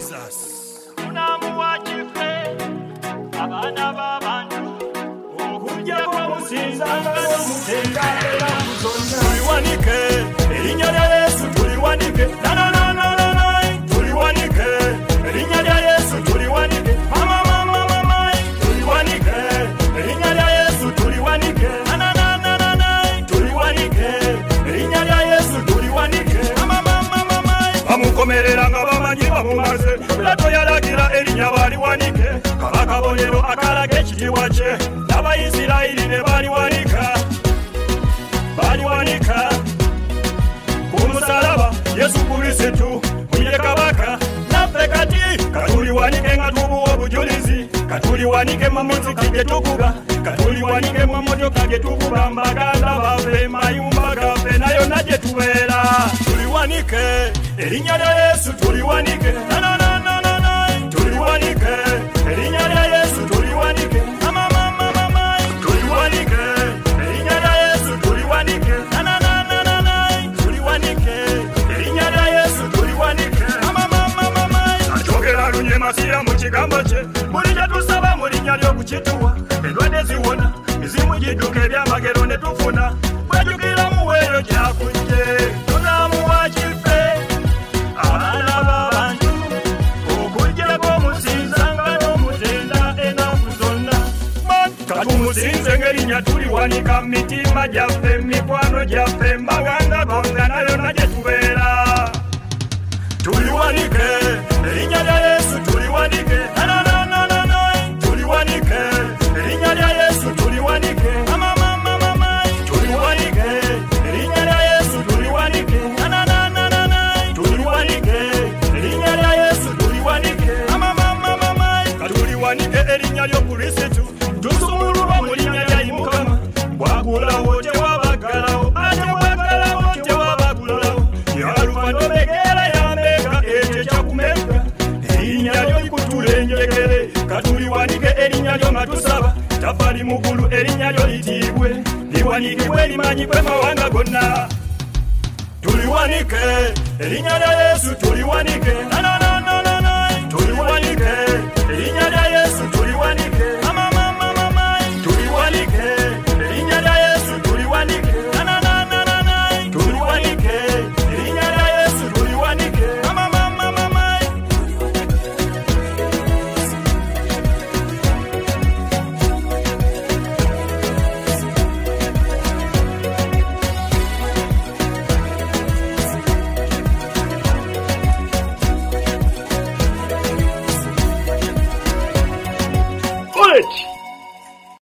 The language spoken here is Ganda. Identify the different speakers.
Speaker 1: Jesus.
Speaker 2: Unamuwachife abana b'abantu okujja kumusinzanga n'omutenda era kuzonna tuliwanike erinnya lya Yesu tuliwanike tuliwanike erinnya lya Yesu tuliwanike tuliwanike erinnya lya Yesu tuliwanike tuliwanike erinnya lya Yesu tuliwanike bamukomerera nga bamanyi bamumaze Pilato yalagira erinnya baliwanike kabaka bonero akalaga ekitiibwa kye n'Abayisirayiri ne baliwanika ku musalaba Yesu Kristo ye kabaka naffe kati katuliwanike nga tubuwa obujulizi katuliwanike mu muziki gye tukuba katuliwanike mu motoka gye tukuba mbaganda baffe mayumba gaffe nayo nagye tubeera tuliwanike erinnya lya Yesu tuliwanike tuliwanike erinnya lya Yesu tuliwanike tuliwanike erinnya lya Yesu tuliwanike tuliwanike erinnya lya Yesu tuliwanike atogera lunye masira mu kigambo kye buli kye tusaba mu linnya ly'okukituwa endwadde ziwona ezimu gidduka ebyamagero ne tufuna bwejukira muweeyo gyakujje tunamuwa kife abaana b'abantu okujjako omusinzanga n'omutenda ennaku zonna katumusinze ng'erinnya tuliwanika mu mitima gyaffe mikwano gyaffe mbaganda gonga nayo nagye tubeera tuliwanike erinnya lya Yesu tuliwanike tuliwanike erinnya lya Yesu tuliwanike tuliwanike erinnya lya Yesu tuliwanike tuliwanike erinnya lya Yesu tuliwanike katuliwanike erinnya ly'Okristo tusumululwa mu linnya lya Mukama bwagulawo tewabagalawo ate bwagalawo tewabagulawo yalufa n'obegeera yambeka ekyo kyakumeka erinnya lyo likutulenjekere katuliwanike erinnya lyo nga tusaba tafali mugulu erinnya lyo litiibwe liwanikibwe limanyibwe mawanga gonna tuliwanike erinnya lya Yesu tuliwanike tuliwanike erinnya lya Yesu tuliwanike tuliwanike erinnya lya Yesu tuliwanike tuliwanike erinnya lya Yesu tuliwanike Bullet!